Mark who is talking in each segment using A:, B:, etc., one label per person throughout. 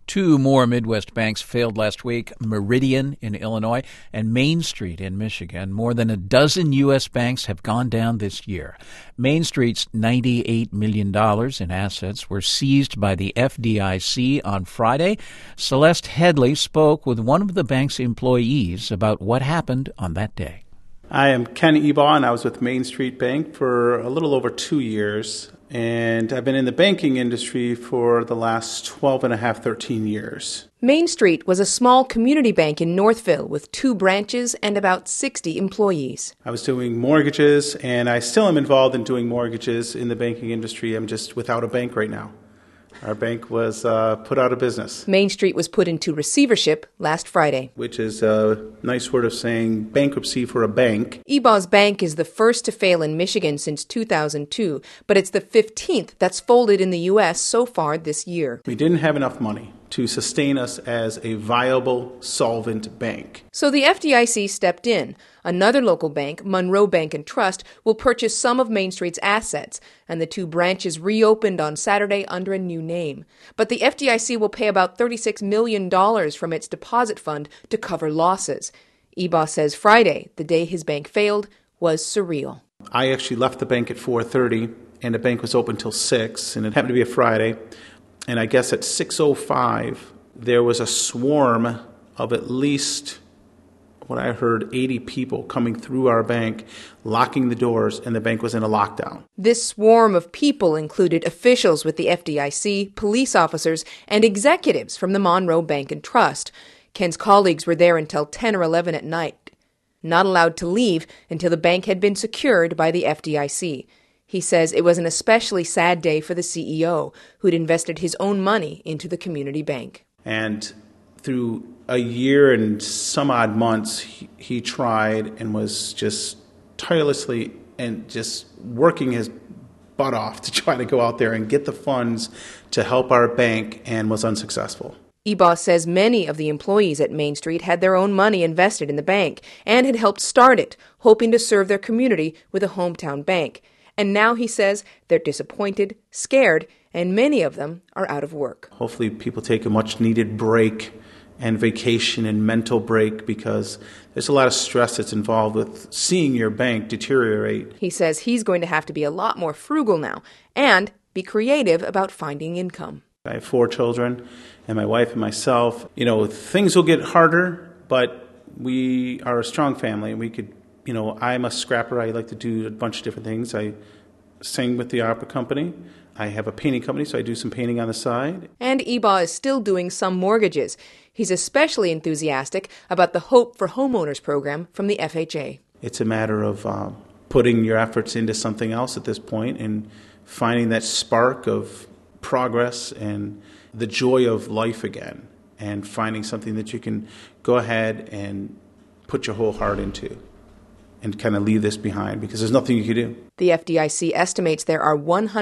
A: Two more Midwest banks failed last week, Meridian in Illinois and Main Street in Michigan. More than a dozen U.S. banks have gone down this year. Main Street's $98 million in assets were seized by the FDIC on Friday. Celeste Headley spoke with one of the bank's employees about what happened on that day.
B: I am Ken Ebaugh, and I was with Main Street Bank for a little over 2 years. And I've been in the banking industry for the last 12 and a half, 13 years.
C: Main Street was a small community bank in Northville with 2 branches and about 60 employees.
B: I was doing mortgages, and I still am involved in doing mortgages in the banking industry. I'm just without a bank right now. Our bank was put out of business.
C: Main Street was put into receivership last Friday.
B: Which is a nice word of saying bankruptcy for a bank.
C: Ebaugh's bank is the first to fail in Michigan since 2002, but it's the 15th that's folded in the U.S. so far this year.
B: We didn't have enough money to sustain us as a viable, solvent bank.
C: So the FDIC stepped in. Another local bank, Monroe Bank and Trust, will purchase some of Main Street's assets, and the 2 branches reopened on Saturday under a new name. But the FDIC will pay about $36 million from its deposit fund to cover losses. Ebaugh says Friday, the day his bank failed, was surreal.
B: I actually left the bank at 4:30, and the bank was open till 6, and it happened to be a Friday. And I guess at 6:05, there was a swarm of at least, what I heard, 80 people coming through our bank, locking the doors, and the bank was in a lockdown.
C: This swarm of people included officials with the FDIC, police officers, and executives from the Monroe Bank and Trust. Ken's colleagues were there until 10 or 11 at night, not allowed to leave until the bank had been secured by the FDIC. He says it was an especially sad day for the CEO, who'd invested his own money into the community bank.
B: And through a year and some odd months, he tried and was just tirelessly and just working his butt off to try to go out there and get the funds to help our bank, and was unsuccessful.
C: Ebaugh says many of the employees at Main Street had their own money invested in the bank and had helped start it, hoping to serve their community with a hometown bank. And now, he says, they're disappointed, scared, and many of them are out of work.
B: Hopefully people take a much-needed break and vacation and mental break, because there's a lot of stress that's involved with seeing your bank deteriorate.
C: He says he's going to have to be a lot more frugal now and be creative about finding income.
B: I have 4 children, and my wife and myself. Things will get harder, but we are a strong family, and we could. I'm a scrapper. I like to do a bunch of different things. I sing with the opera company. I have a painting company, so I do some painting on the side.
C: And Ebaugh is still doing some mortgages. He's especially enthusiastic about the Hope for Homeowners program from the FHA.
B: It's a matter of putting your efforts into something else at this point and finding that spark of progress and the joy of life again, and finding something that you can go ahead and put your whole heart into, and kind of leave this behind, because there's nothing you can do.
C: The FDIC estimates there are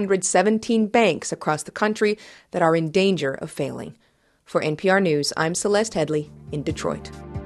C: 117 banks across the country that are in danger of failing. For NPR News, I'm Celeste Headley in Detroit.